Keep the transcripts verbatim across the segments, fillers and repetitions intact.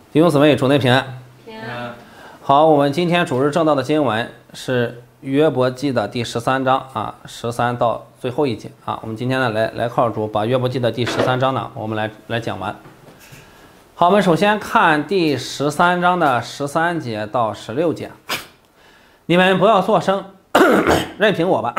弟兄姊妹，主内平安。 平安。 好，我们今天主日正道的经文是约伯记的第十三章啊，十三到最后一节啊。我们今天呢，来来靠主把约伯记的第十三章呢，我们来来讲完。好，我们首先看第十三章的十三节到十六节。你们不要作声，任凭我吧，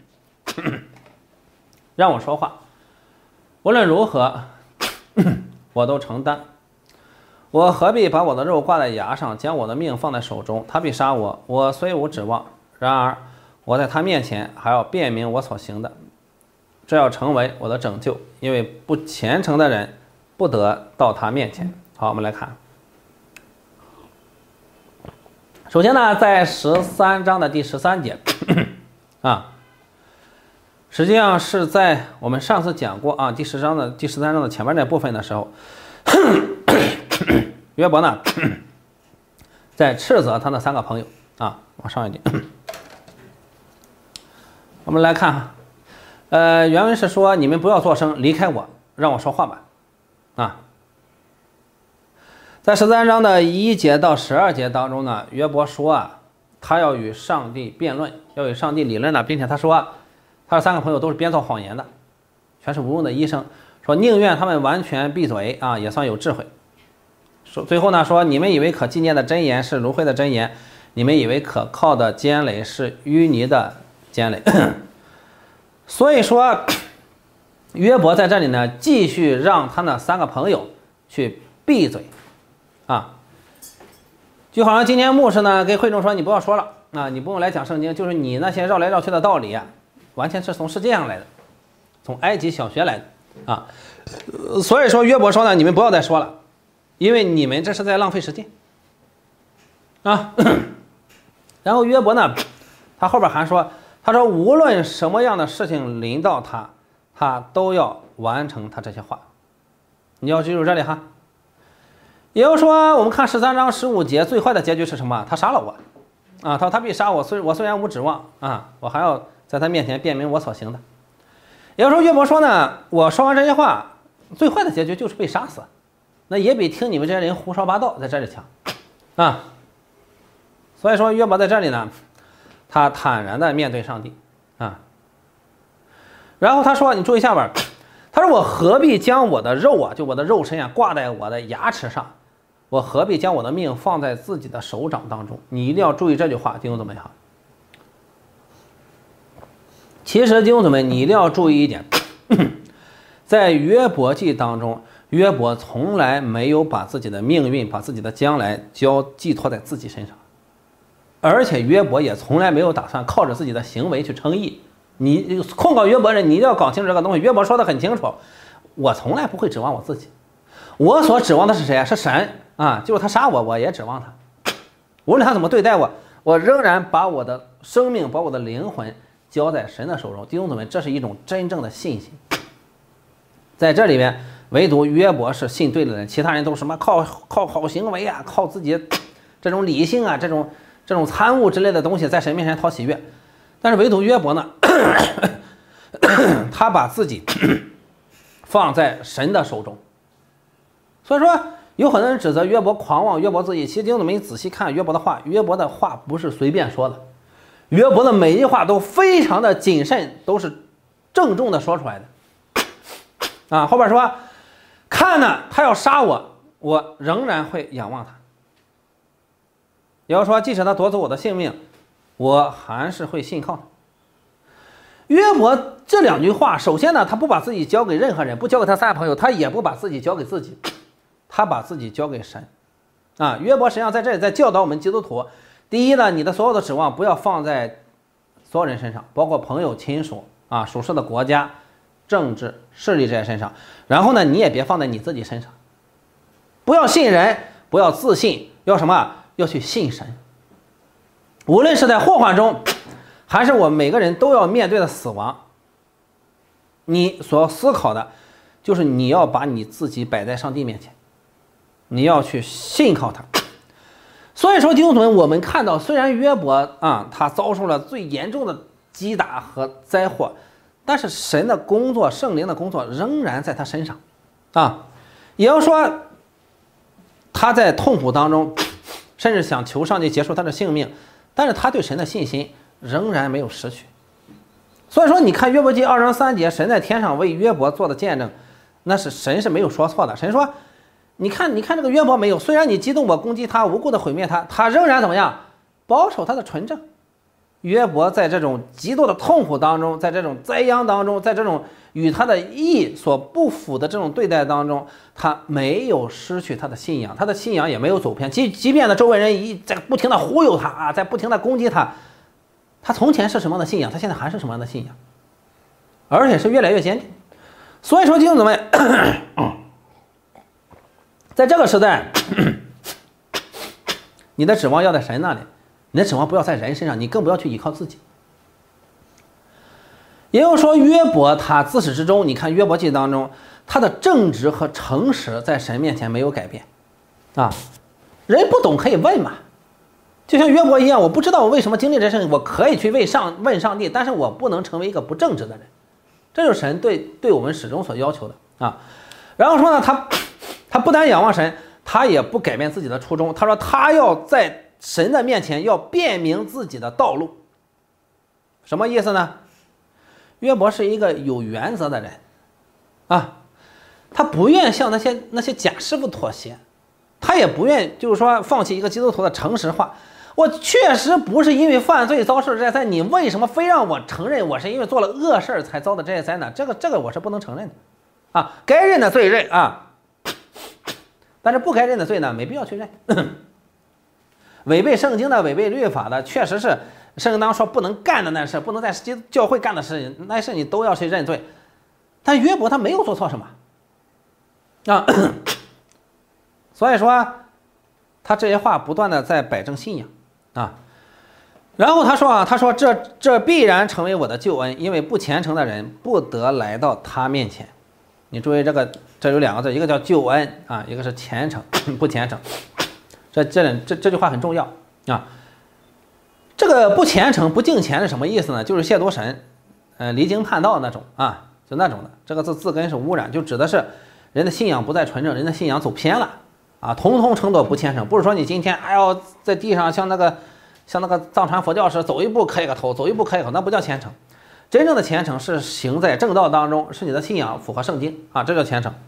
让我说话。无论如何，我都承担。我何必把我的肉挂在牙上，将我的命放在手中？他必杀我，我虽无指望，然而我在他面前还要辨明我所行的，这要成为我的拯救，因为不虔诚的人不得到他面前。好，我们来看。首先呢，在十三章的第十三节啊，实际上是在我们上次讲过啊，第十章的第十三章的前面那部分的时候，约伯呢在斥责他的三个朋友啊，往上一点，我们来看，呃，原文是说：你们不要作声，离开我，让我说话吧，啊。在十三章的一节到十二节当中呢，约伯说啊，他要与上帝辩论，要与上帝理论呢，并且他说，他的三个朋友都是编造谎言的，全是无用的医生，说宁愿他们完全闭嘴啊，也算有智慧。说最后呢，说你们以为可纪念的真言是芦荟的真言，你们以为可靠的坚垒是淤泥的坚垒。所以说，约伯在这里呢，继续让他那三个朋友去闭嘴。啊，就好像今天牧师呢给会众说，你不要说了啊，你不用来讲圣经，就是你那些绕来绕去的道理啊，完全是从世界上来的，从埃及小学来的啊。所以说约伯说呢，你们不要再说了，因为你们这是在浪费时间啊。然后约伯呢，他后边还说，他说无论什么样的事情临到他，他都要完成他这些话。你要记住这里哈。也就是说，我们看十三章十五节，最坏的结局是什么？他杀了我，啊，他说他必杀我，虽我虽然无指望啊，我还要在他面前辨明我所行的。也就是说，约伯说呢，我说完这些话，最坏的结局就是被杀死，那也比听你们这些人胡说八道在这里强，啊。所以说，约伯在这里呢，他坦然的面对上帝，啊。然后他说，你注意下边，他说我何必将我的肉啊，就我的肉身啊，挂在我的牙齿上？我何必将我的命放在自己的手掌当中？你一定要注意这句话，弟兄姊妹哈。其实弟兄姊妹，你一定要注意一点，在约伯记当中，约伯从来没有把自己的命运、把自己的将来交寄托在自己身上，而且约伯也从来没有打算靠着自己的行为去称义。你控告约伯人，你一定要搞清楚这个东西。约伯说的很清楚，我从来不会指望我自己，我所指望的是谁？是神啊！就是他杀我，我也指望他。无论他怎么对待我，我仍然把我的生命、把我的灵魂交在神的手中。弟兄姊妹，这是一种真正的信心。在这里面，唯独约伯是信对的人，其他人都是什么靠靠好行为啊，靠自己这种理性啊，这种这种参悟之类的东西，在神面前讨喜悦。但是唯独约伯呢，他把自己放在神的手中。所以说，有很多人指责约伯狂妄、约伯自义。其实弟兄姊妹仔细看约伯的话，约伯的话不是随便说的，约伯的每一句话都非常的谨慎，都是郑重的说出来的。啊，后边说，看呢，他要杀我，我仍然会仰望他。也就是说，即使他夺走我的性命，我还是会信靠他。约伯这两句话，首先呢，他不把自己交给任何人，不交给他三个朋友，他也不把自己交给自己，他把自己交给神。啊，约伯实际上在这里在教导我们基督徒，第一呢，你的所有的指望不要放在所有人身上，包括朋友、亲属啊、属世的国家、政治势力这些身上。然后呢，你也别放在你自己身上，不要信人，不要自信，要什么？要去信神。无论是在祸患中，还是我们每个人都要面对的死亡，你所思考的就是你要把你自己摆在上帝面前，你要去信靠他。所以说弟兄姊妹，我们看到虽然约伯啊，他遭受了最严重的击打和灾祸，但是神的工作、圣灵的工作仍然在他身上啊。也就是说，他他在痛苦当中，甚至想求上帝结束他的性命，但是他对神的信心仍然没有失去。所以说，你看约伯记二章三节，神在天上为约伯做的见证，那是神是没有说错的。神说，你看，你看这个约伯没有，虽然你激动我攻击他，无故的毁灭他，他仍然怎么样，保守他的纯正。约伯在这种极度的痛苦当中，在这种灾殃当中，在这种与他的义所不符的这种对待当中，他没有失去他的信仰，他的信仰也没有走偏。即即便呢周围人一在不停的忽悠他啊，在不停的攻击他，他从前是什么样的信仰，他现在还是什么样的信仰，而且是越来越坚定。所以说弟兄姊妹，在这个时代，你的指望要在神那里，你的指望不要在人身上，你更不要去依靠自己。也就是说，约伯他自始至终，你看约伯记当中，他的正直和诚实在神面前没有改变啊。人不懂可以问嘛，就像约伯一样，我不知道我为什么经历这事情，我可以去问上问上帝，但是我不能成为一个不正直的人，这就是神对对我们始终所要求的啊。然后说呢，他他不但仰望神，他也不改变自己的初衷。他说他要在神的面前要辨明自己的道路，什么意思呢？约伯是一个有原则的人啊，他不愿向那些那些假师傅妥协，他也不愿就是说放弃一个基督徒的诚实话。我确实不是因为犯罪遭受这些灾难，你为什么非让我承认我是因为做了恶事才遭的这些灾难？这个这个我是不能承认的啊，该认的罪认啊，但是不该认的罪呢，没必要去认。违背圣经的、违背律法的，确实是圣经当中说不能干的那事，不能在教会干的事情，那事你都要去认罪。但约伯他没有做错什么啊，所以说他这些话不断的在摆正信仰啊。然后他说啊，他说这这必然成为我的救恩，因为不虔诚的人不得来到他面前。你注意这个，这有两个字，一个叫救恩啊，一个是虔诚，不虔诚。这这这这句话很重要啊！这个不虔诚、不敬虔是什么意思呢？就是亵渎神，呃，离经叛道那种啊，就那种的。这个字字根是污染，就指的是人的信仰不再纯正，人的信仰走偏了啊，统统称作不虔诚。不是说你今天哎呦在地上像那个像那个藏传佛教似的，走一步磕一个头，走一步磕一个头，那不叫虔诚。真正的虔诚是行在正道当中，是你的信仰符合圣经啊，这叫虔诚。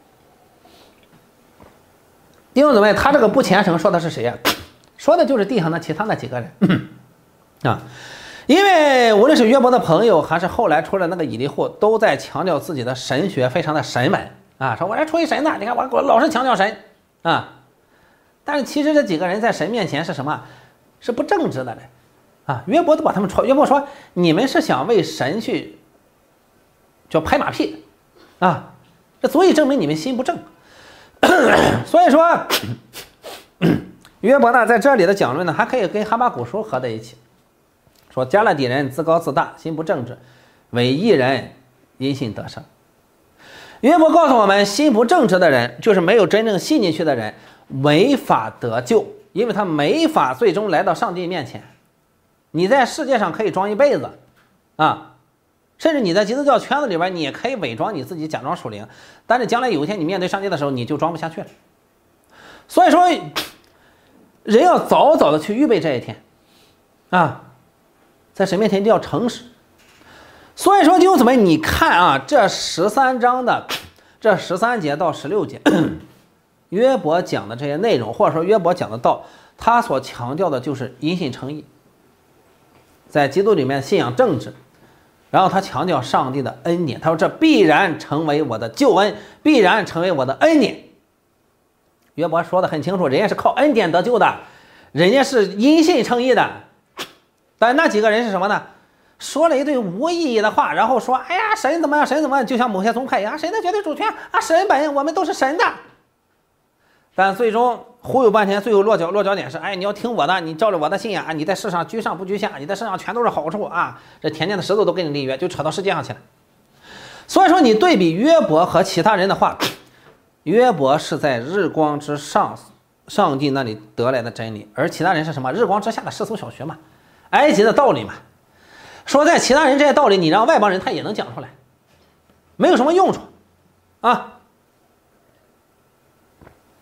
弟兄姊妹，他这个不虔诚说的是谁呀？说的就是地上的其他那几个人啊，因为无论是约伯的朋友，还是后来出了那个以利户，都在强调自己的神学非常的神门啊，说我这出于神的，你看我我老是强调神啊，但是其实这几个人在神面前是什么？是不正直的人啊。约伯都把他们戳，约伯说你们是想为神去叫拍马屁啊，这足以证明你们心不正。所以说，约伯呢在这里的讲论呢，还可以跟哈巴谷书合在一起，说迦勒底人自高自大，心不正直，伪义人因信得胜。约伯告诉我们，心不正直的人，就是没有真正信进去的人，没法得救，因为他没法最终来到上帝面前。你在世界上可以装一辈子啊。甚至你在基督教圈子里边，你也可以伪装你自己，假装属灵，但是将来有一天你面对上帝的时候，你就装不下去了。所以说，人要早早的去预备这一天啊，在神面前一定要诚实。所以说弟兄姊妹，你看啊，这十三章的这十三节到十六节，约伯讲的这些内容，或者说约伯讲的道，他所强调的就是因信称义，在基督里面信仰正直。然后他强调上帝的恩典，他说这必然成为我的救恩，必然成为我的恩典。约伯说的很清楚，人家是靠恩典得救的，人家是因信称义的。但那几个人是什么呢？说了一堆无意义的话，然后说哎呀神怎么样，神怎么样，就像某些宗派一样，神的绝对主权啊，神本我们都是神的。但最终忽悠半天，最后落脚落脚点是，哎，你要听我的，你照着我的信仰啊，你在世上居上不居下，你在世上全都是好处啊，这田间的石头都跟你立约，就扯到世界上去了。所以说，你对比约伯和其他人的话，约伯是在日光之上，上帝那里得来的真理，而其他人是什么？日光之下的世俗小学嘛，埃及的道理嘛。说在其他人这些道理，你让外邦人他也能讲出来，没有什么用处啊。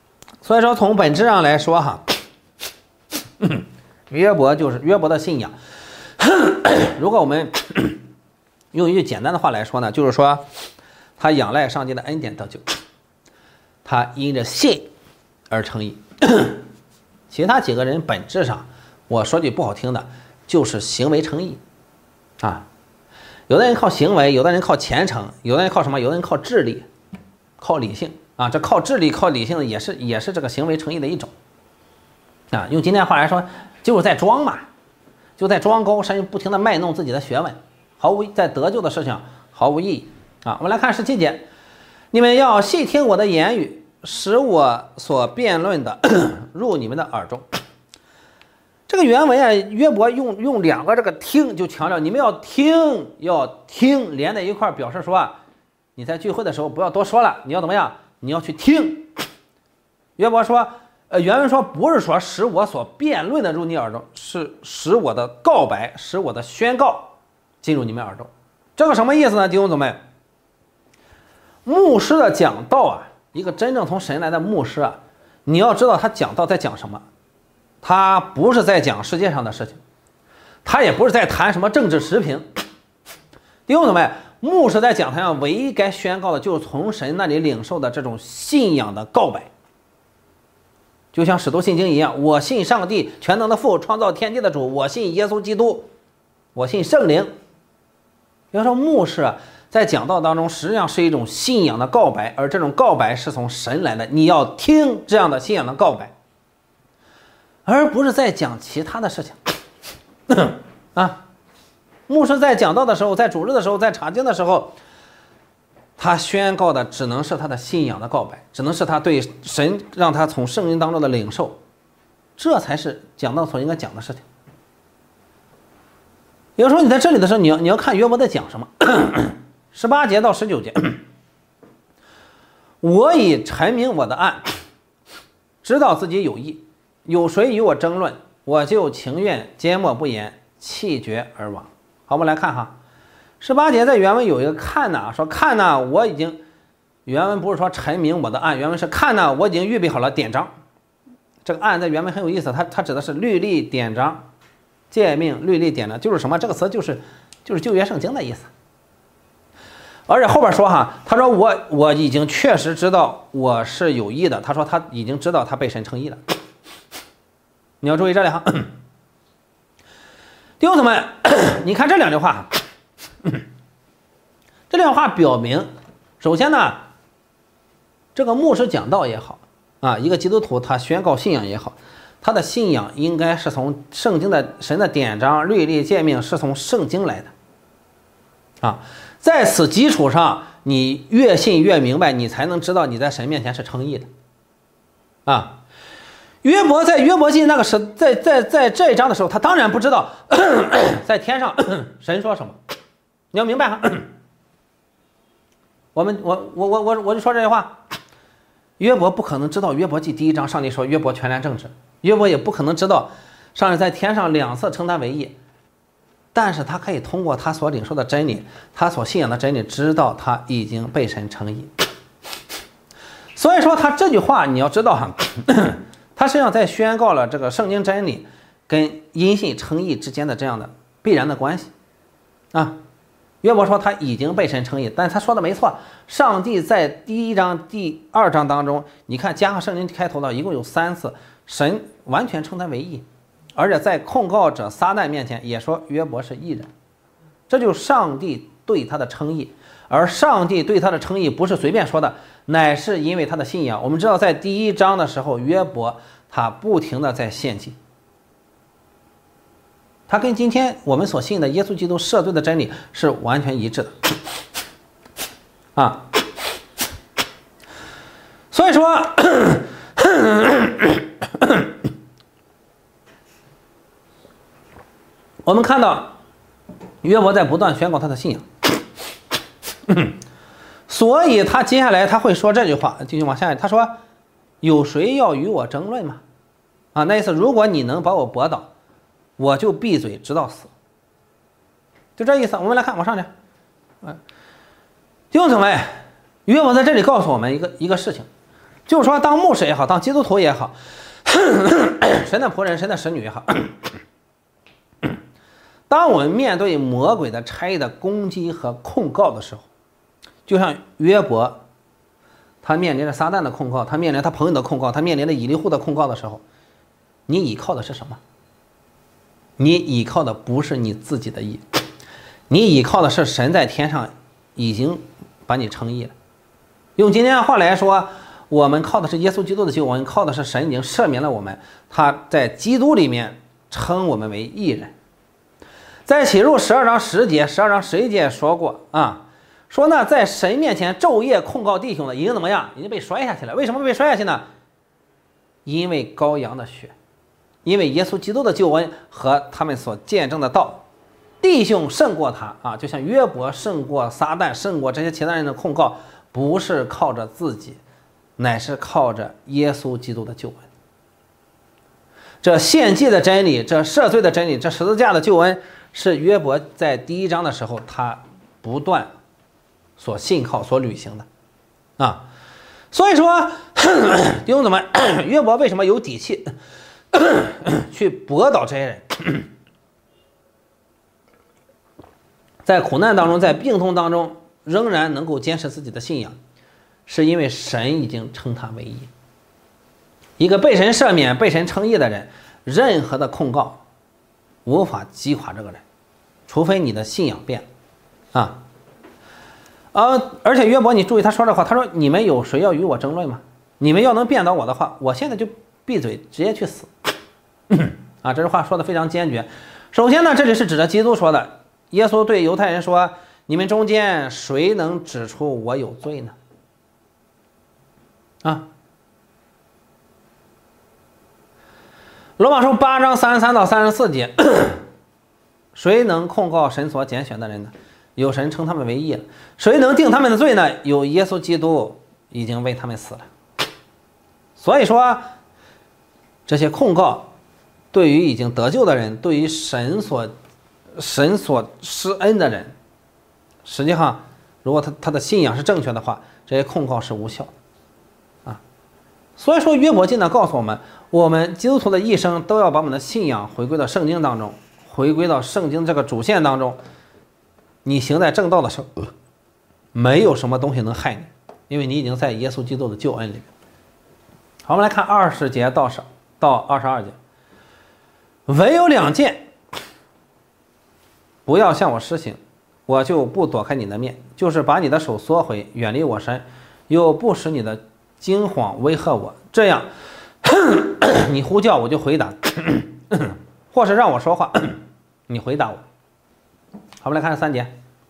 所以说，从本质上来说，哈，约伯就是约伯的信仰。如果我们用一句简单的话来说呢，就是说，他仰赖上帝的恩典得救，他因着信而称义。其他几个人本质上，我说句不好听的，就是行为称义啊。有的人靠行为，有的人靠虔诚，有的人靠什么？有的人靠智力，靠理性。啊，这靠智力、靠理性的也是也是这个行为诚意的一种，啊，用今天话来说，就是在装嘛，就在装高深，不停的卖弄自己的学问，毫无在得救的事情毫无意义啊。我们来看十七节，你们要细听我的言语，使我所辩论的入你们的耳中。这个原文啊，约伯用用两个这个听，就强调你们要听，要听连在一块，表示说啊，你在聚会的时候不要多说了，你要怎么样？你要去听。约伯说，呃，原文说不是说使我所辩论的入你耳中，是使我的告白，使我的宣告进入你们耳中。这个什么意思呢？弟兄姊妹，牧师的讲道啊，一个真正从神来的牧师啊，你要知道他讲道在讲什么，他不是在讲世界上的事情，他也不是在谈什么政治时评。弟兄姊妹，牧师在讲台上唯一该宣告的就是从神那里领受的这种信仰的告白，就像使徒信经一样，我信上帝全能的父，创造天地的主，我信耶稣基督，我信圣灵。比方说牧师在讲道当中实际上是一种信仰的告白，而这种告白是从神来的，你要听这样的信仰的告白，而不是在讲其他的事情啊。牧师在讲道的时候，在主日的时候，在查经的时候，他宣告的只能是他的信仰的告白，只能是他对神让他从圣经当中的领受，这才是讲道所应该讲的事情。有时候你在这里的时候，你要你要看约伯在讲什么。十八节到十九节，我已陈明我的案，知道自己有益，有谁与我争论，我就情愿缄默不言，气绝而亡。好，我们来看哈，十八节在原文有一个看呐，说看呐，我已经，原文不是说陈明我的案，原文是看呐，我已经预备好了典章。这个案在原文很有意思，它它指的是律例典章、诫命、律例典章，就是什么？这个词就是就是旧约圣经的意思。而且后边说哈，他说我我已经确实知道我是有益的，他说他已经知道他被神称义了。你要注意这里哈。弟兄姊妹，你看这两句话，这两句话表明，首先呢，这个牧师讲道也好啊，一个基督徒他宣告信仰也好，他的信仰应该是从圣经的神的典章、律例、诫命是从圣经来的啊，在此基础上，你越信越明白，你才能知道你在神面前是称义的啊。约伯在约伯记那个时，在在在这一章的时候，他当然不知道咳咳在天上咳咳神说什么，你要明白哈。我们我我我我我就说这句话，约伯不可能知道约伯记第一章上帝说约伯全然正直，约伯也不可能知道上帝在天上两次称他为义，但是他可以通过他所领受的真理，他所信仰的真理，知道他已经被神称义。所以说他这句话你要知道哈。咳咳他实际上在宣告了这个圣经真理跟因信称义之间的这样的必然的关系啊。约伯说他已经被神称义，但是他说的没错，上帝在第一章、第二章当中，你看加上圣经开头的一共有三次，神完全称他为义，而且在控告者撒旦面前也说约伯是义人，这就是上帝对他的称义。而上帝对他的称义不是随便说的，乃是因为他的信仰。我们知道在第一章的时候，约伯他不停的在献祭，他跟今天我们所信的耶稣基督赦罪的真理是完全一致的啊。所以说我们看到约伯在不断宣告他的信仰，所以他接下来他会说这句话，继续往下，他说有谁要与我争论吗？啊，那意思如果你能把我驳倒，我就闭嘴直到死，就这意思。我们来看往上去，嗯，弟兄姊妹，约伯在这里告诉我们一个一个事情， 就是说，当牧师也好，当基督徒也好，神的仆人、神的使女也好，当我们面对魔鬼的差异的攻击和控告的时候，就像约伯，他面临着撒旦的控告，他面临他朋友的控告，他面临着以利户的控告的时候，你依靠的是什么？你依靠的不是你自己的义，你依靠的是神在天上已经把你称义了。用今天的话来说，我们靠的是耶稣基督的救恩，靠的是神已经赦免了我们，他在基督里面称我们为义人。在启示录十二章十节、十二章十一节说过啊，说呢，在神面前昼夜控告弟兄的，已经怎么样？已经被摔下去了。为什么被摔下去呢？因为羔羊的血，因为耶稣基督的救恩和他们所见证的道，弟兄胜过他啊，就像约伯胜过撒旦，胜过这些其他人的控告，不是靠着自己，乃是靠着耶稣基督的救恩。这献祭的真理，这赦罪的真理，这十字架的救恩，是约伯在第一章的时候他不断所信靠、所履行的啊。所以说，弟兄姊妹，约伯为什么有底气去驳倒这些人？在苦难当中，在病痛当中，仍然能够坚持自己的信仰，是因为神已经称他为义。一个被神赦免、被神称义的人，任何的控告无法击垮这个人，除非你的信仰变了啊。呃，而且约伯，你注意他说这话，他说：“你们有谁要与我争论吗？你们要能辩倒我的话，我现在就闭嘴，直接去死。”啊，这句话说的非常坚决。首先呢，这里是指着基督说的。耶稣对犹太人说：“你们中间谁能指出我有罪呢？”啊，罗马书八章三十三到三十四节，谁能控告神所拣选的人呢？有神称他们为义了。谁能定他们的罪呢？有耶稣基督已经为他们死了。所以说，这些控告对于已经得救的人，对于神所神所施恩的人，实际上如果他他的信仰是正确的话，这些控告是无效的啊。所以说约伯记呢告诉我们，我们基督徒的一生都要把我们的信仰回归到圣经当中，回归到圣经这个主线当中。你行在正道的时候，没有什么东西能害你，因为你已经在耶稣基督的救恩里面。好，我们来看二十节到十到二十二节，唯有两件，不要向我施行，我就不躲开你的面，就是把你的手缩回，远离我身，又不使你的惊慌威吓我，这样你呼叫我就回答，或是让我说话，你回答我。好，我们来看三节。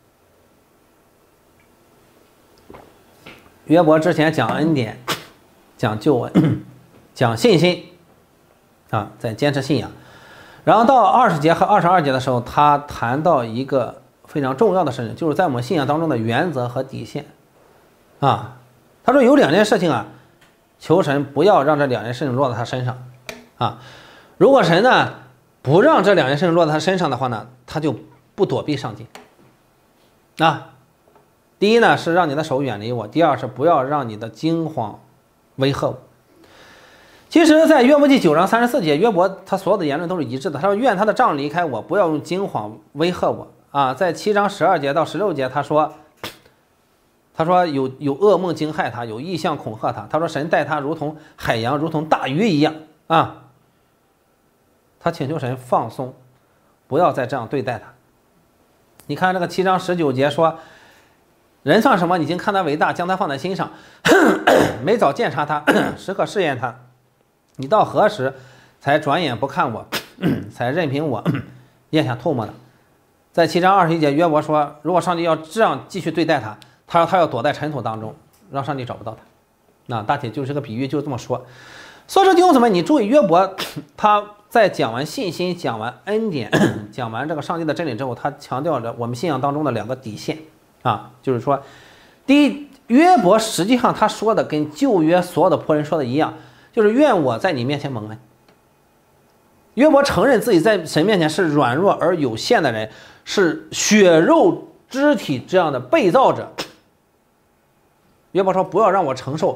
约伯之前讲恩典，讲救恩，讲信心啊，在坚持信仰。然后到二十节和二十二节的时候，他谈到一个非常重要的事情，就是在我们信仰当中的原则和底线啊。他说有两件事情啊，求神不要让这两件事情落在他身上啊。如果神呢不让这两件事情落在他身上的话呢，他就不躲避上帝啊。第一呢是让你的手远离我，第二是不要让你的惊慌威吓我。其实在约伯记九章三十四节，约伯他所有的言论都是一致的，他说愿他的杖离开我，不要用惊慌威吓我啊。在七章十二节到十六节，他说他说有有噩梦惊骇他，有异象恐吓他，他说神待他如同海洋，如同大鱼一样啊。他请求神放松，不要再这样对待他。你看这个七章十九节说，人算什么？已经看他伟大，将他放在心上，每早鉴察他，时刻试验他。你到何时才转眼不看我，才任凭我咽下唾沫呢？在七章二十一节，约伯说，如果上帝要这样继续对待他，他说他要躲在尘土当中，让上帝找不到他。那大体就是这个比喻，就这么说。所以说弟兄姊妹，你注意约伯他在讲完信心、讲完恩典、讲完这个上帝的真理之后，他强调着我们信仰当中的两个底线啊，就是说，第一，约伯实际上他说的跟旧约所有的仆人说的一样，就是愿我在你面前蒙恩。约伯承认自己在神面前是软弱而有限的人，是血肉肢体这样的被造者。约伯说，不要让我承受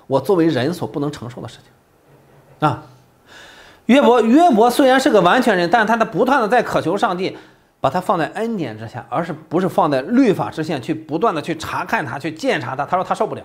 我作为人所不能承受的事情啊。约伯，约伯虽然是个完全人，但他的不断的在渴求上帝把他放在恩典之下，而是不是放在律法之下去不断的去查看他，去鉴察他。他说他受不了，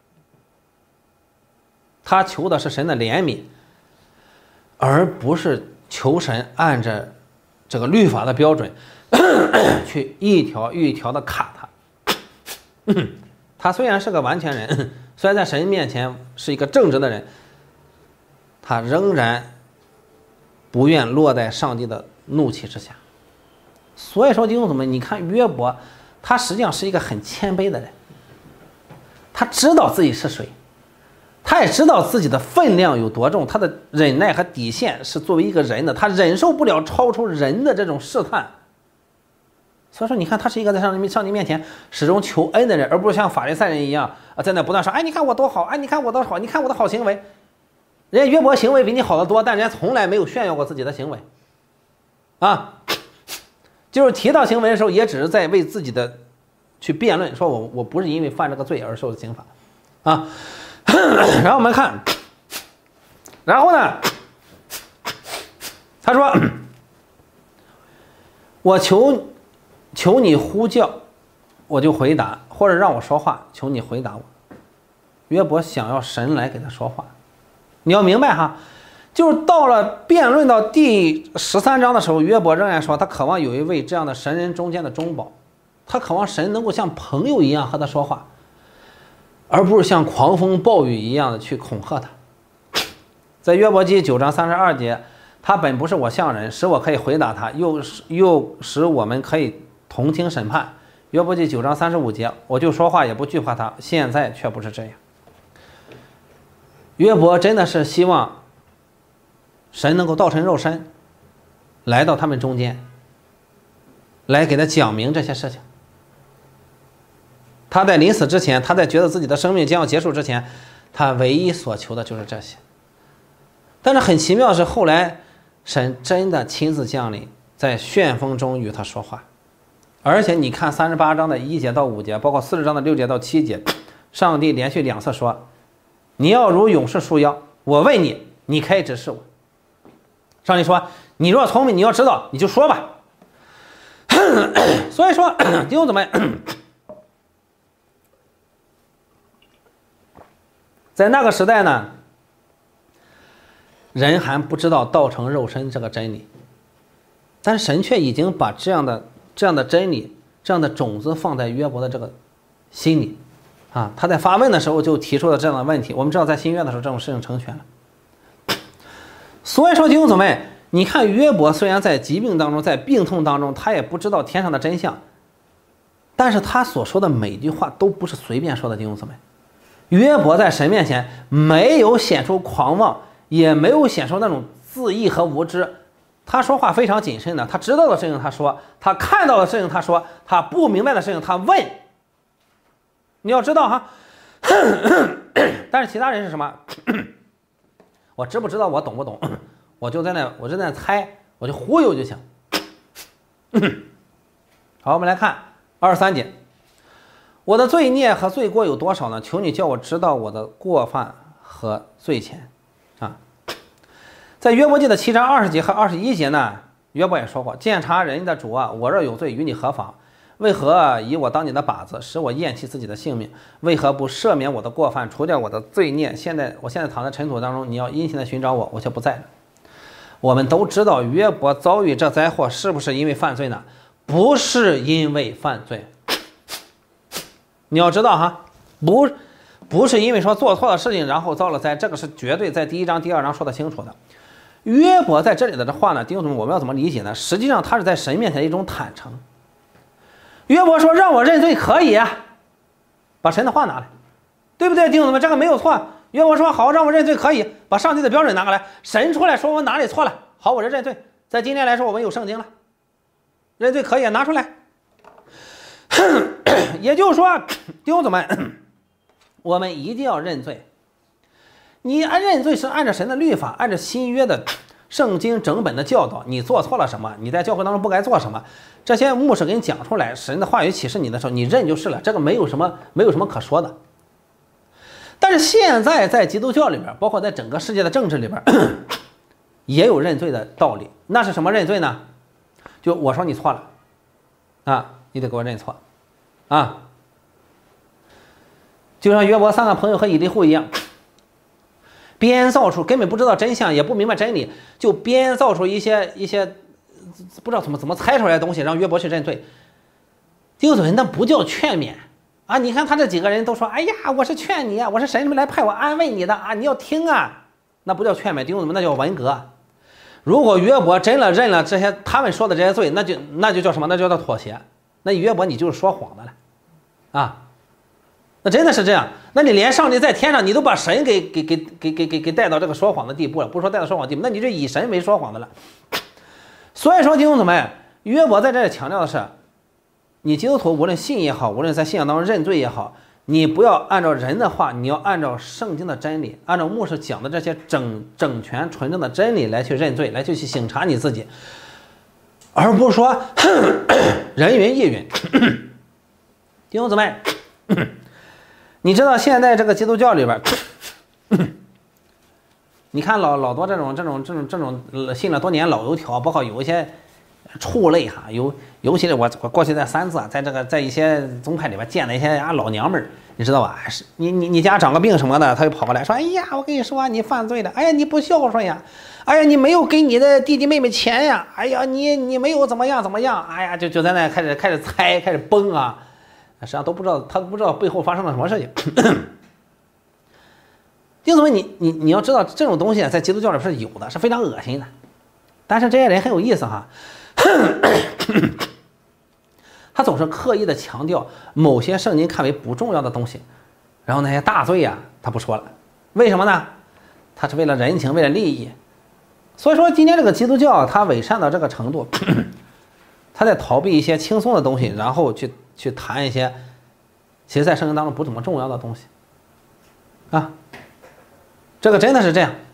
他求的是神的怜悯，而不是求神按着这个律法的标准去一条一条的卡他。他虽然是个完全人，虽然在神面前是一个正直的人，他仍然不愿落在上帝的怒气之下。所以说弟兄姊妹，你看约伯，他实际上是一个很谦卑的人，他知道自己是谁，他也知道自己的分量有多重，他的忍耐和底线是作为一个人的，他忍受不了超出人的这种试探。所以说你看他是一个在上帝上帝面前始终求恩的人，而不是像法利赛人一样啊，在那不断说，哎，你看我多好，哎，你看我多好，你看我的好行为。人家约伯行为比你好得多，但人家从来没有炫耀过自己的行为啊，就是提到行为的时候，也只是在为自己的去辩论，说我我不是因为犯这个罪而受的刑罚啊。然后我们看，然后呢，他说，我求求你呼叫，我就回答，或者让我说话，求你回答我。约伯想要神来给他说话。你要明白哈，就是到了辩论到第十三章的时候，约伯仍然说他渴望有一位这样的神人中间的中保，他渴望神能够像朋友一样和他说话，而不是像狂风暴雨一样的去恐吓他。在约伯记九章三十二节，他本不是我像人，使我可以回答他，又又使我们可以同听审判。约伯记九章三十五节，我就说话也不惧怕他，现在却不是这样。约伯真的是希望神能够道成肉身来到他们中间，来给他讲明这些事情。他在临死之前，他在觉得自己的生命将要结束之前，他唯一所求的就是这些。但是很奇妙的是，后来神真的亲自降临，在旋风中与他说话。而且你看三十八章的一节到五节，包括四十章的六节到七节，上帝连续两次说，你要如勇士束腰，我问你，你可以指示我。上帝说，你若聪明，你要知道，你就说吧。所以说弟兄姊妹，在那个时代呢，人还不知道道成肉身这个真理，但神却已经把这样的这样的真理，这样的种子放在约伯的这个心里啊。他在发问的时候就提出了这样的问题。我们知道在新约的时候这种事情成全了。所以说弟兄姊妹，你看约伯虽然在疾病当中，在病痛当中，他也不知道天上的真相，但是他所说的每一句话都不是随便说的。弟兄姊妹，约伯在神面前没有显出狂妄，也没有显出那种自义和无知，他说话非常谨慎的，他知道的事情他说，他看到的事情他说，他不明白的事情他问。你要知道哈，但是其他人是什么？我知不知道，我懂不懂，我就在那我就在那猜，我就忽悠就行。好，我们来看二十三节，我的罪孽和罪过有多少呢？求你叫我知道我的过犯和罪愆啊。在约伯记的七章二十节和二十一节呢，约伯也说过，鉴察人的主啊，我若有罪与你何妨？为何以我当你的靶子，使我厌弃自己的性命？为何不赦免我的过犯，除掉我的罪孽？现在我现在躺在尘土当中，你要殷勤的寻找我，我却不在了。我们都知道约伯遭遇这灾祸是不是因为犯罪呢？不是因为犯罪。你要知道哈，不不是因为说做错了事情然后遭了灾，这个是绝对在第一章第二章说得清楚的。约伯在这里的这话呢，弟兄们，我们要怎么理解呢？实际上他是在神面前的一种坦诚。约伯说让我认罪可以啊，把神的话拿来，对不对弟兄们？这个没有错。约伯说好，让我认罪可以，把上帝的标准拿过来，神出来说我哪里错了，好，我这认罪。在今天来说我们有圣经了，认罪可以拿出来。也就是说弟兄们，我们一定要认罪。你按认罪是按照神的律法，按照新约的圣经整本的教导，你做错了什么，你在教会当中不该做什么，这些牧师给你讲出来，神的话语启示你的时候，你认就是了，这个没有什么没有什么可说的。 但是现在在基督教里边，包括在整个世界的政治里边，也有认罪的道理。那是什么认罪呢？就我说你错了，啊，你得给我认错，啊。就像约伯三个朋友和以利户一样，编造出根本不知道真相，也不明白真理，就编造出一些一些不知道怎么怎么猜出来的东西，让约伯去认罪。弟兄姊妹，那不叫劝勉啊！你看他这几个人都说：“哎呀，我是劝你啊，我是神来派我安慰你的啊，你要听啊。”那不叫劝勉，弟兄姊妹，那叫文革。如果约伯真的认了这些他们说的这些罪，那就那就叫什么？那就叫妥协。那约伯你就是说谎的了，啊！那真的是这样，那你连上帝在天上，你都把神给给给给给给给带到这个说谎的地步了，不是说带到说谎地步，那你就以神为说谎的了。所以说，弟兄姊妹，约伯在这里强调的是，你基督徒无论信也好，无论在信仰当中认罪也好，你不要按照人的话，你要按照圣经的真理，按照牧师讲的这些整整全纯正的真理来去认罪，来去去省察你自己，而不是说人云亦云。弟兄姊妹。你知道现在这个基督教里边，你看老老多这种这种这种这种信了多年老油条，包括有一些畜类哈，尤尤其是我我过去在三次啊，在这个在一些宗派里边见了一些啊老娘们儿，你知道吧？是你你你家长个病什么的，他就跑过来说：“哎呀，我跟你说，你犯罪了！哎呀，你不孝顺呀！哎呀，你没有给你的弟弟妹妹钱呀！哎呀，你你没有怎么样怎么样？哎呀，就就在那开始开始猜，开始崩啊！”实际上都不知道，他不知道背后发生了什么事情。弟兄姊妹，你你你要知道，这种东西在基督教里是有的，是非常恶心的。但是这些人很有意思哈，他总是刻意的强调某些圣经看为不重要的东西，然后那些大罪呀、啊，他不说了。为什么呢？他是为了人情，为了利益。所以说，今天这个基督教他伪善到这个程度，他在逃避一些轻松的东西，然后去。去谈一些其实在圣经当中不怎么重要的东西啊，这个真的是这样。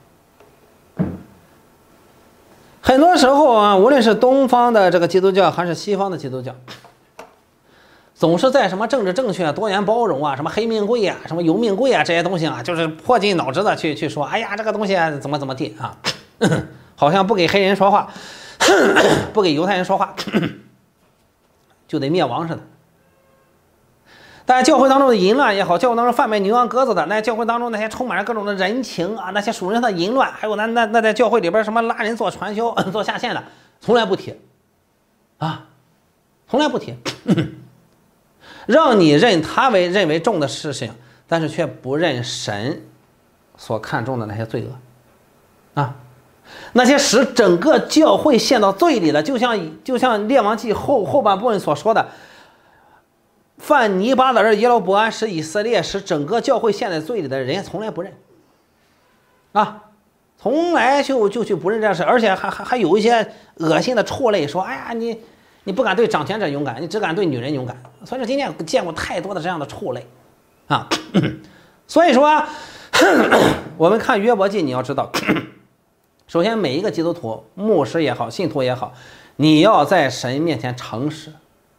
很多时候啊，无论是东方的这个基督教还是西方的基督教，总是在什么政治正确、多元包容啊、什么黑命贵啊、什么有命贵啊这些东西啊，就是破尽脑汁的去去说，哎呀，这个东西怎么怎么地啊，好像不给黑人说话，不给犹太人说话，就得灭亡似的。但教会当中的淫乱也好，教会当中贩卖牛羊鸽子的，那教会当中那些充满着各种的人情啊，那些属人的淫乱，还有那那那在教会里边什么拉人做传销、做下线的，从来不提，啊，从来不提，让你认他为认为重的事情，但是却不认神所看重的那些罪恶，啊，那些使整个教会陷到罪里的，就像就像列王记后后半部分所说的。犯尼巴的儿耶罗伯安使以色列使整个教会陷在罪里的人，从来不认，啊，从来就就去不认这事，而且还还还有一些恶心的畜类说：“哎呀，你你不敢对掌权者勇敢，你只敢对女人勇敢。”所以说今天见过太多的这样的畜类，啊，所以说我们看约伯记，你要知道，首先每一个基督徒、牧师也好，信徒也好，你要在神面前诚实。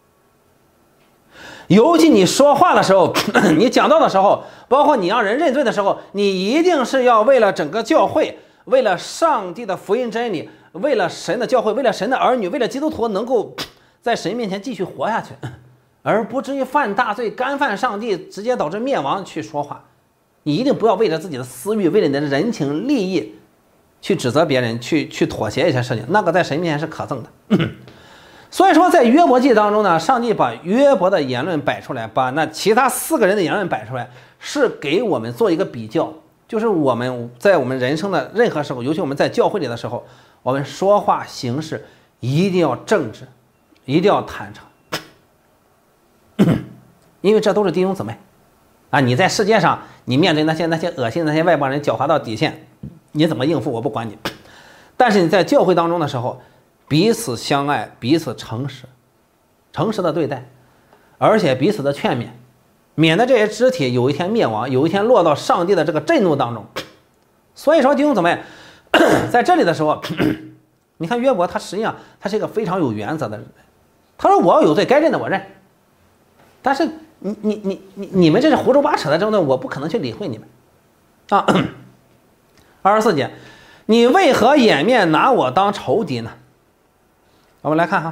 尤其你说话的时候，你讲道的时候，包括你让人认罪的时候，你一定是要为了整个教会，为了上帝的福音真理，为了神的教会，为了神的儿女，为了基督徒能够在神面前继续活下去，而不至于犯大罪，干犯上帝，直接导致灭亡去说话。你一定不要为了自己的私欲，为了你的人情利益，去指责别人，去去妥协一些事情，那个在神面前是可憎的。所以说，在约伯记当中呢，上帝把约伯的言论摆出来，把那其他四个人的言论摆出来，是给我们做一个比较，就是我们在我们人生的任何时候，尤其我们在教会里的时候，我们说话行事一定要正直，一定要坦诚，因为这都是弟兄姊妹啊！你在世界上，你面对那些那些恶心的那些外邦人，狡猾到底线，你怎么应付我不管你，但是你在教会当中的时候。彼此相爱，彼此诚实，诚实的对待，而且彼此的劝勉，免得这些肢体有一天灭亡，有一天落到上帝的这个震怒当中。所以说，弟兄姊妹，在这里的时候，你看约伯，他实际上他是一个非常有原则的人。他说：“我要有罪，该认的我认。但是你你你你你们这是胡诌八扯的这种，我不可能去理会你们啊。二十四节，你为何掩面拿我当仇敌呢？我们来看哈。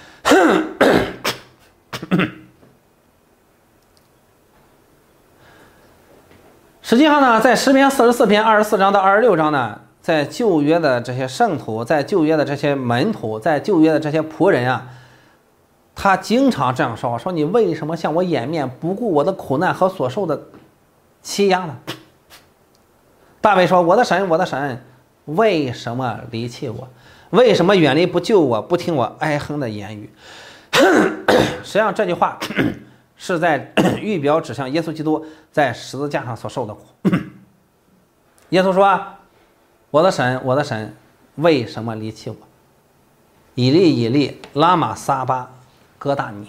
实际上呢，在诗篇四十四篇二十四章到二十六章呢，在旧约的这些圣徒，在旧约的这些门徒，在旧约的这些仆人啊，他经常这样说：说你为什么向我掩面，不顾我的苦难和所受的欺压呢？大卫说：我的神，我的神，为什么离弃我？为什么远离不救我，不听我哀哼的言语？实际上这句话是在预表指向耶稣基督在十字架上所受的苦。耶稣说：我的神，我的神，为什么离弃我？以利以利，拉玛撒巴哥大尼。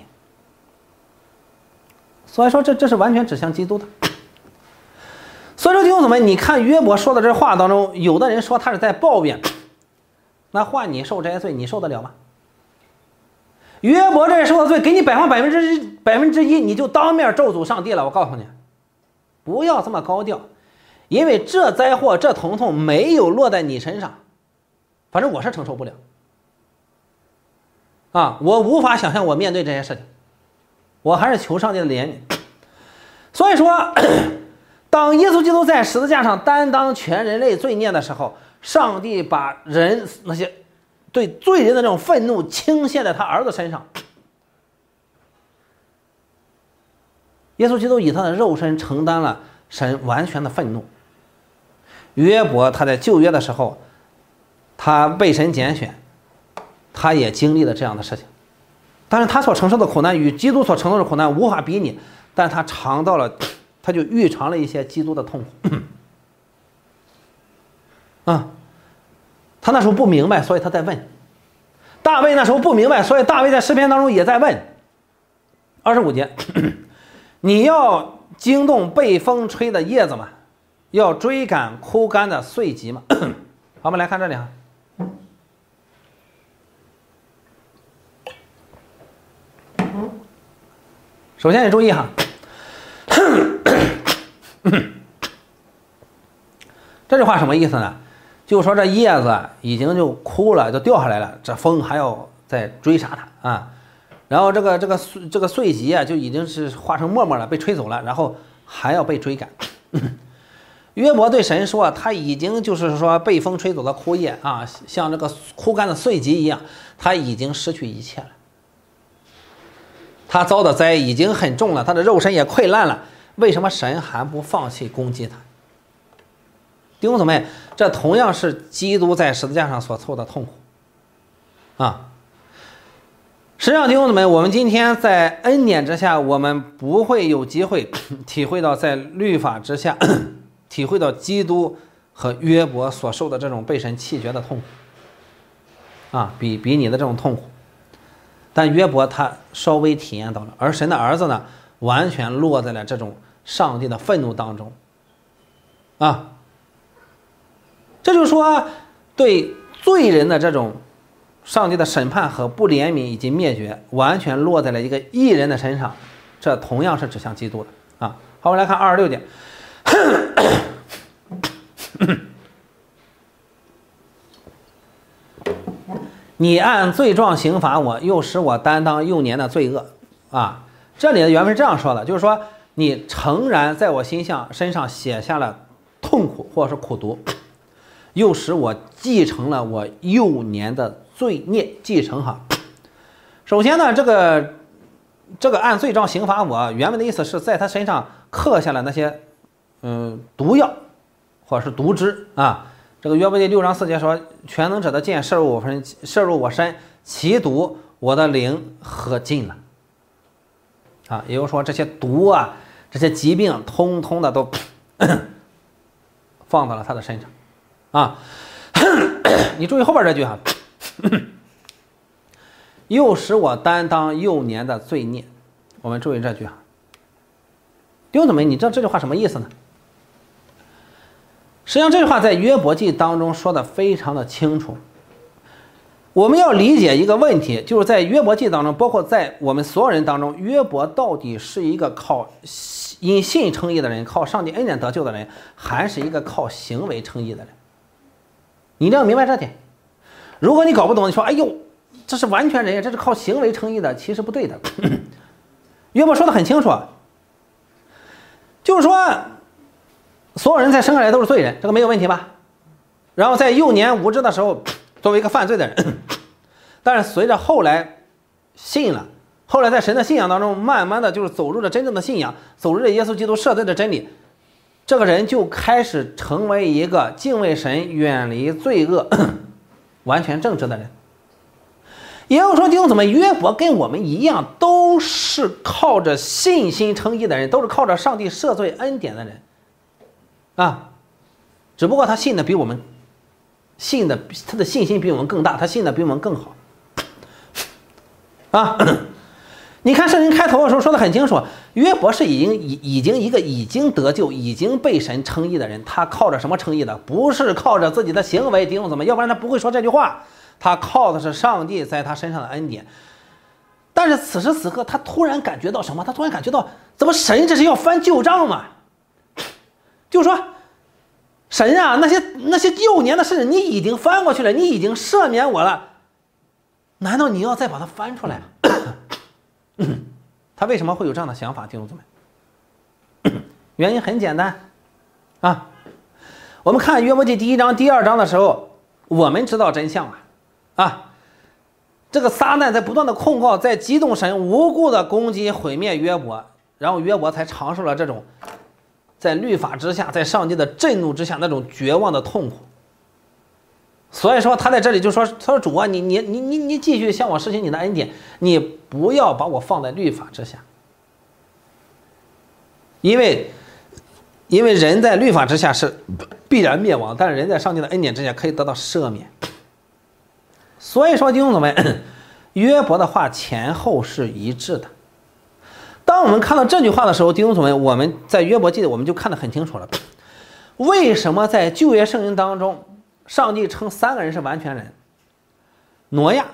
所以说这这是完全指向基督的。所以说弟兄姊妹，你看约伯说的这话当中，有的人说他是在抱怨，那换你受这些罪，你受得了吗？约伯这受的罪，给你百分百分之百分之一，你就当面咒诅上帝了。我告诉你，不要这么高调，因为这灾祸这疼痛没有落在你身上，反正我是承受不了啊，我无法想象我面对这些事情，我还是求上帝的怜悯。所以说，当耶稣基督在十字架上担当全人类罪孽的时候，上帝把人那些对罪人的这种愤怒倾泻在他儿子身上。耶稣基督以他的肉身承担了神完全的愤怒。约伯他在旧约的时候，他被神拣选，他也经历了这样的事情，但是他所承受的苦难与基督所承受的苦难无法比拟，但他尝到了，他就预尝了一些基督的痛苦。啊，他那时候不明白，所以他在问。大卫那时候不明白，所以大卫在诗篇当中也在问。二十五节，你要惊动被风吹的叶子吗？要追赶枯干的穗秸吗？好，我们来看这里啊。首先你注意哈，这句话什么意思呢？就是说这叶子已经就枯了，就掉下来了，这风还要再追杀它啊。然后这个这个这个穗秸啊，就已经是化成沫沫了，被吹走了，然后还要被追赶。约伯对神说，他已经就是说被风吹走的枯叶啊，像这个枯干的穗秸一样，他已经失去一切了。他遭的灾已经很重了，他的肉身也溃烂了，为什么神还不放弃攻击他？弟兄姊妹，这同样是基督在十字架上所受的痛苦啊。实际上弟兄姊妹，我们今天在恩典之下，我们不会有机会体会到在律法之下体会到基督和约伯所受的这种被神弃绝的痛苦啊，比比你的这种痛苦。但约伯他稍微体验到了，而神的儿子呢，完全落在了这种上帝的愤怒当中啊。这就是说，对罪人的这种上帝的审判和不怜悯以及灭绝，完全落在了一个义人的身上，这同样是指向基督的啊。好，我们来看二十六节。你按罪状刑罚我，又使我担当幼年的罪恶啊。这里的原文是这样说的，就是说你诚然在我心上身上写下了痛苦或者是苦毒，又使我继承了我幼年的罪孽。继承哈，首先呢，这个这个按罪状刑罚我，原文的意思是在他身上刻下了那些嗯毒药或者是毒汁啊。这个约伯记六章四节说，全能者的箭射入我身，射入我身，其毒我的灵喝尽了啊。也就是说，这些毒啊，这些疾病，通通的都放到了他的身上啊。你注意后边这句哈，又使我担当幼年的罪孽。我们注意这句哈，弟兄姊妹，你知道这句话什么意思呢？实际上这句话在约伯记当中说的非常的清楚。 我们要理解一个问题，就是在约伯记当中，包括在我们所有人当中，约伯到底是一个靠因信称义的人，靠上帝恩典得救的人，还是一个靠行为称义的人？你一定要明白这点。如果你搞不懂，你说哎呦，这是完全人呀，这是靠行为称义的，其实不对的。约伯说的很清楚，就是说所有人在生下来都是罪人，这个没有问题吧？然后在幼年无知的时候作为一个犯罪的人，但是随着后来信了，后来在神的信仰当中慢慢的就是走入了真正的信仰，走入了耶稣基督赦罪的真理，这个人就开始成为一个敬畏神、远离罪恶、完全正直的人。也就是说，弟兄姊妹，约伯跟我们一样，都是靠着信心称义的人，都是靠着上帝赦罪恩典的人啊，只不过他信的比我们信的他的信心比我们更大，他信的比我们更好啊。你看圣经开头的时候说的很清楚，约伯是已经已已经一个已经得救、已经被神称义的人，他靠着什么称义的？不是靠着自己的行为，弟兄姊妹，要不然他不会说这句话。他靠的是上帝在他身上的恩典。但是此时此刻，他突然感觉到什么？他突然感觉到，怎么神这是要翻旧账吗？就是说，神啊，那些那些幼年的事你已经翻过去了，你已经赦免我了，难道你要再把它翻出来？他为什么会有这样的想法，弟兄姊妹？原因很简单啊，我们看约伯记第一章、第二章的时候，我们知道真相啊，啊，这个撒旦在不断的控告，在激动神无故的攻击毁灭约伯，然后约伯才尝受了这种在律法之下，在上帝的震怒之下那种绝望的痛苦。所以说他在这里就说，他说主啊，你你你你你继续向我施行你的恩典，你不要把我放在律法之下，因为因为人在律法之下是必然灭亡，但是人在上帝的恩典之下可以得到赦免。所以说弟兄姊妹，约伯的话前后是一致的。当我们看到这句话的时候，弟兄姊妹，我们在约伯记我们就看得很清楚了。为什么在旧约圣经当中，上帝称三个人是完全人？挪亚、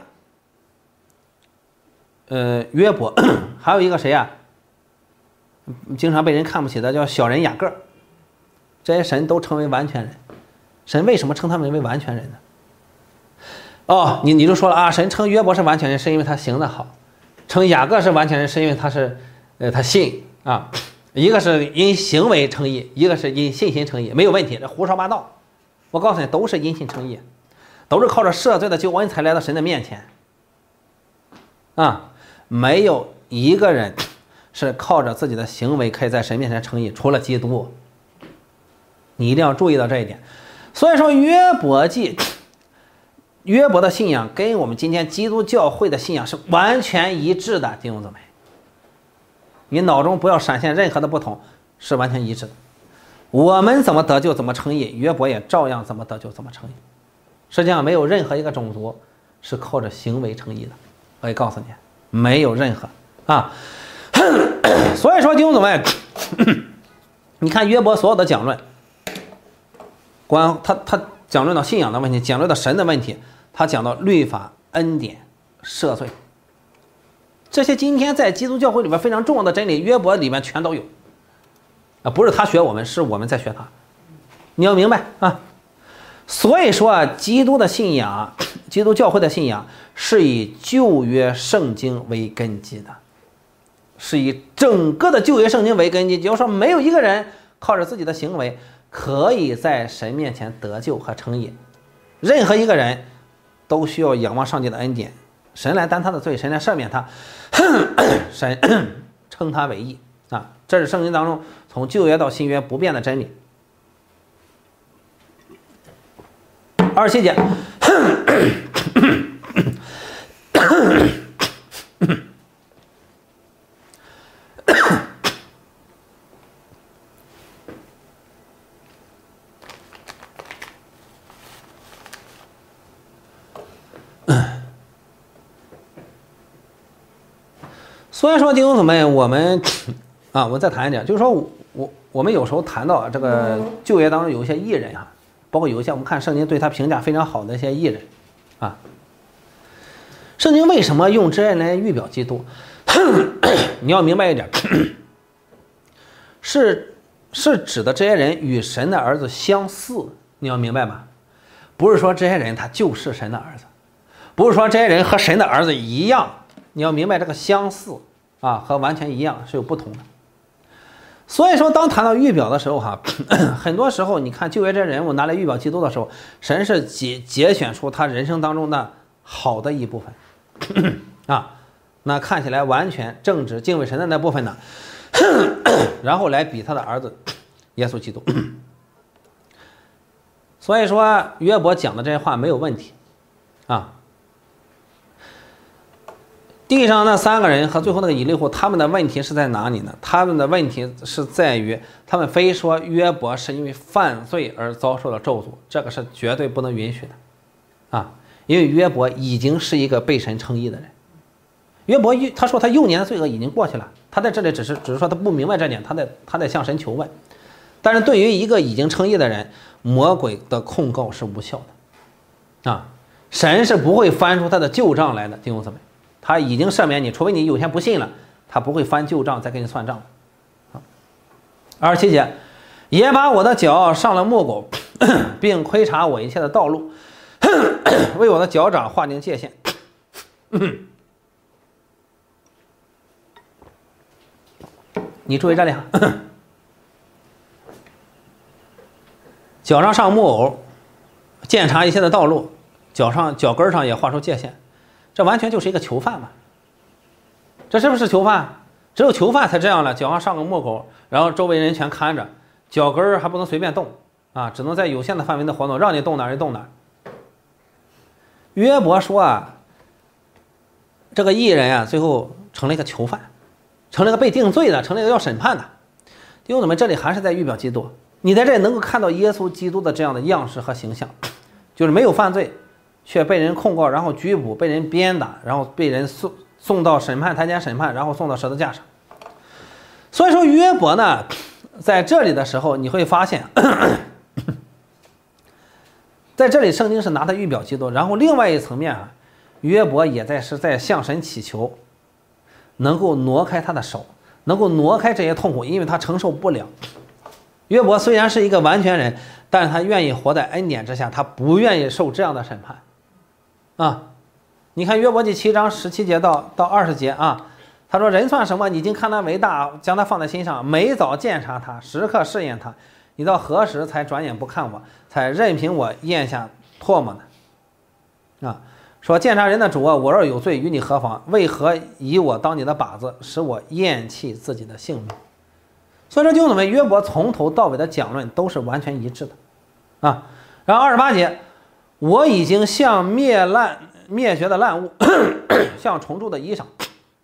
呃约伯，还有一个谁呀、啊？经常被人看不起的叫小人雅各，这些神都称为完全人。神为什么称他们为完全人呢？哦，你你就说了啊，神称约伯是完全人，是因为他行得好；称雅各是完全人，是因为他是呃他信啊。一个是因行为称义，一个是因信心称义，没有问题，这胡说八道。我告诉你，都是因信称义，都是靠着赦罪的救恩才来到神的面前啊，没有一个人是靠着自己的行为可以在神面前称义，除了基督。你一定要注意到这一点。所以说约伯记，约伯的信仰跟我们今天基督教会的信仰是完全一致的，弟兄姊妹，你脑中不要闪现任何的不同，是完全一致的。我们怎么得救怎么称义，约伯也照样怎么得救怎么称义。实际上没有任何一个种族是靠着行为称义的，我也告诉你，没有任何啊。所以说弟兄姊妹，你看约伯所有的讲论，关他他讲论到信仰的问题，讲论到神的问题，他讲到律法、恩典、赦罪，这些今天在基督教会里面非常重要的真理，约伯里面全都有啊，不是他学我们，是我们在学他，你要明白啊。所以说啊，基督的信仰，基督教会的信仰是以旧约圣经为根基的，是以整个的旧约圣经为根基，也就是说没有一个人靠着自己的行为可以在神面前得救和称义，任何一个人都需要仰望上帝的恩典，神来担他的罪，神来赦免他，神称他为义啊，这是圣经当中从旧约到新约不变的真理。二十七节，所以说弟兄姊妹，我们啊，我再谈一点，就是说我我我们有时候谈到这个旧约当中有一些义人啊，包括有一些我们看圣经对他评价非常好的一些义人啊， 圣经为什么用这些人来预表基督？你要明白一点，是是指的这些人与神的儿子相似，你要明白吗？不是说这些人他就是神的儿子，不是说这些人和神的儿子一样，你要明白这个相似啊和完全一样是有不同的。所以说，当谈到预表的时候，哈，很多时候你看旧约这些人物拿来预表基督的时候，神是节节选出他人生当中的好的一部分啊，那看起来完全正直敬畏神的那部分呢，然后来比他的儿子耶稣基督。所以说，约伯讲的这些话没有问题啊。地上那三个人和最后那个以利户，他们的问题是在哪里呢？他们的问题是在于，他们非说约伯是因为犯罪而遭受了咒诅，这个是绝对不能允许的啊！因为约伯已经是一个被神称义的人。约伯他说他幼年的罪恶已经过去了，他在这里只是只是说他不明白这点，他在他在向神求问。但是对于一个已经称义的人，魔鬼的控告是无效的啊！神是不会翻出他的旧账来的，弟兄姊妹。他已经赦免你，除非你有天不信了，他不会翻旧账再给你算账。二十七节，也把我的脚上了木狗，并窥察我一切的道路，为我的脚掌划定界限。你注意这里哈，脚上上木偶，检查一切的道路，脚上脚跟上也画出界限。这完全就是一个囚犯嘛，这是不是囚犯？只有囚犯才这样了，脚上上个木狗，然后周围人全看着，脚跟还不能随便动啊，只能在有限的范围的活动，让你动哪儿就动哪儿。约伯说啊，这个义人啊，最后成了一个囚犯，成了一个被定罪的，成了一个要审判的。弟兄姊妹，这里还是在预表基督，你在这里能够看到耶稣基督的这样的样式和形象，就是没有犯罪。却被人控告，然后拘捕，被人鞭打，然后被人送送到审判台前审判，然后送到十字架上。所以说约伯呢，在这里的时候，你会发现，在这里圣经是拿它预表基督，然后另外一层面啊，约伯也在是在向神祈求，能够挪开他的手，能够挪开这些痛苦，因为他承受不了。约伯虽然是一个完全人，但是他愿意活在恩典之下，他不愿意受这样的审判。啊，你看约伯记七章十七节到到二十节啊，他说人算什么？你竟看他为大，将他放在心上，每早鉴察他，时刻试验他。你到何时才转眼不看我，才任凭我咽下唾沫呢？啊，说鉴察人的主啊，我若有罪，与你何妨？为何以我当你的靶子，使我厌弃自己的性命？所以说，弟兄姊妹，约伯从头到尾的讲论都是完全一致的啊。然后二十八节。我已经像灭烂灭绝的烂物，像虫蛀的衣裳。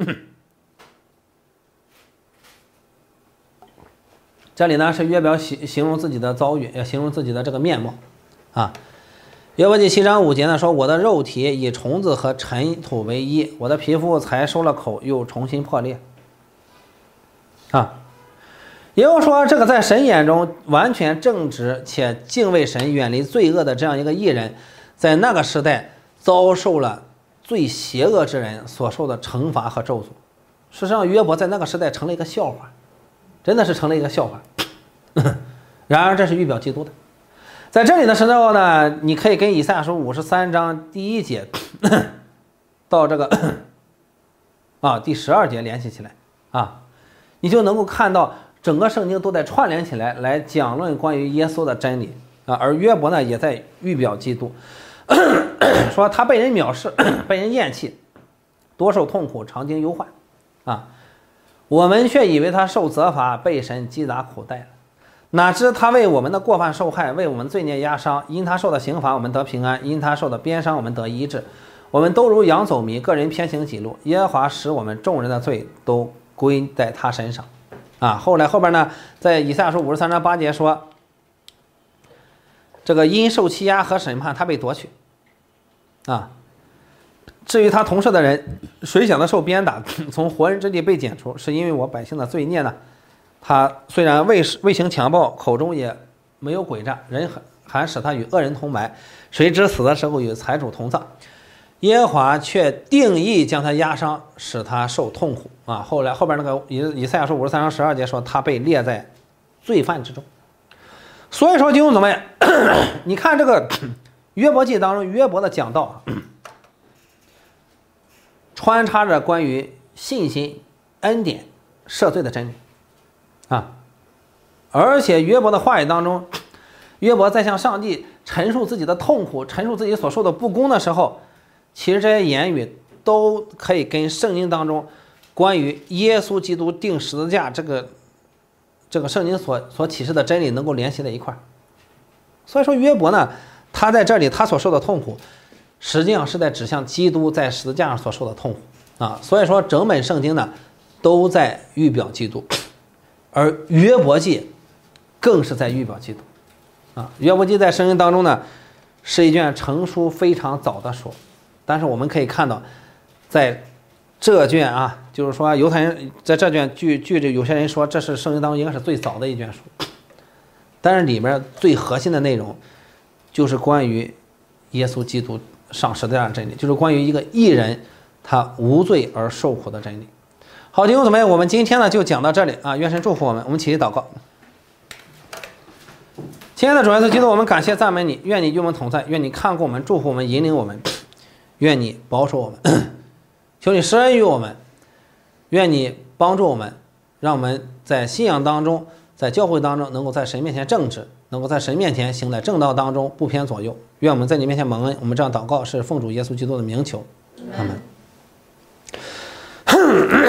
这里呢是约伯形形容自己的遭遇，也形容自己的这个面貌啊。约伯记七章五节呢说：“我的肉体以虫子和尘土为衣，我的皮肤才收了口，又重新破裂。”啊，也就是说，这个在神眼中完全正直且敬畏神、远离罪恶的这样一个义人，在那个时代遭受了最邪恶之人所受的惩罚和咒诅。事实上，约伯在那个时代成了一个笑话，真的是成了一个笑话。然而，这是预表基督的。在这里的时候呢，你可以跟以赛亚书五十三章第一节到这个啊第十二节联系起来啊，你就能够看到整个圣经都在串联起来，来讲论关于耶稣的真理啊。而约伯呢，也在预表基督，说他被人藐视，被人厌弃，多受痛苦，常经忧患啊。我们却以为他受责罚，被神击打苦待了。哪知他为我们的过犯受害，为我们罪孽压伤。因他受的刑罚，我们得平安；因他受的鞭伤，我们得医治。我们都如羊走迷，个人偏行己路。耶和华使我们众人的罪都归在他身上。啊，后来后边呢，在以赛亚书五十三章八节说，这个因受欺压和审判，他被夺去。啊，至于他同事的人，谁想他受鞭打，从活人之地被剪除，是因为我百姓的罪孽呢？他虽然未未行强暴，口中也没有诡诈，人还使他与恶人同埋，谁知死的时候与财主同葬。 耶和华却定义将他压伤，使他受痛苦啊。后来后边那个以以赛亚书五十三章十二节说，他被列在罪犯之中。所以说弟兄姊妹，你看这个约伯记当中，约伯的讲道穿插着关于信心、恩典、赦罪的真理啊。而且约伯的话语当中，约伯在向上帝陈述自己的痛苦，陈述自己所受的不公的时候，其实这些言语都可以跟圣经当中关于耶稣基督钉十字架这个这个圣经所所启示的真理能够联系在一块儿。所以说约伯呢，他在这里他所受的痛苦，实际上是在指向基督在十字架上所受的痛苦啊。所以说整本圣经呢都在预表基督，而约伯记更是在预表基督啊。约伯记在圣经当中呢是一卷成书非常早的书，但是我们可以看到，在这卷啊，就是说犹太人在这卷据据这有些人说这是圣经当中应该是最早的一卷书，但是里面最核心的内容就是关于耶稣基督上十字架的真理，就是关于一个义人他无罪而受苦的真理。好，弟兄姊妹，我们今天呢就讲到这里啊，愿神祝福我们，我们起立祷告。亲爱的主耶稣基督，我们感谢赞美你，愿你与我们同在，愿你看顾我们，祝福我们，引领我们，愿你保守我们，求你施恩于我们，愿你帮助我们，让我们在信仰当中，在教会当中能够在神面前正直，能够在神面前行在正道当中不偏左右。愿我们在你面前蒙恩，我们这样祷告是奉主耶稣基督的名求，阿门。